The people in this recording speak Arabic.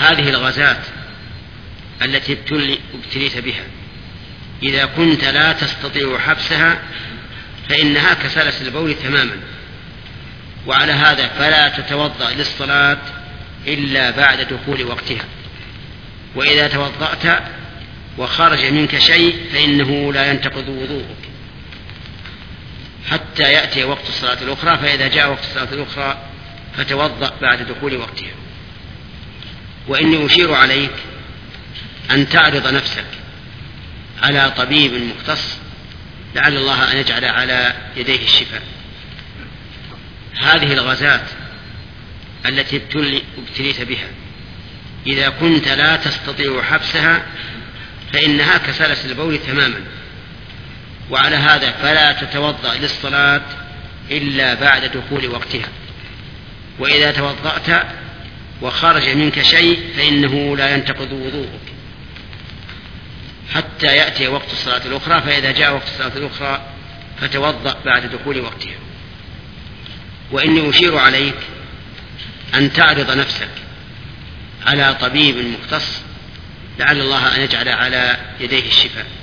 هذه الغازات التي ابتليت بها إذا كنت لا تستطيع حبسها فإنها كسلس البول تماما، وعلى هذا فلا تتوضأ للصلاة إلا بعد دخول وقتها، وإذا توضأت وخرج منك شيء فإنه لا ينتقض وضوءك حتى يأتي وقت الصلاة الأخرى، فإذا جاء وقت الصلاة الأخرى فتوضأ بعد دخول وقتها. وإني أشير عليك أن تعرض نفسك على طبيب مختص لعل الله أن يجعل على يديه الشفاء. هذه الغازات التي ابتليت بها إذا كنت لا تستطيع حبسها فإنها كسلس البول تماما، وعلى هذا فلا تتوضأ للصلاة إلا بعد دخول وقتها، وإذا توضأت وخرج منك شيء فإنه لا ينتقض وضوءك حتى يأتي وقت الصلاة الأخرى، فإذا جاء وقت الصلاة الأخرى فتوضأ بعد دخول وقتها. وإني أشير عليك أن تعرض نفسك على طبيب مختص لعل الله أن يجعل على يديه الشفاء.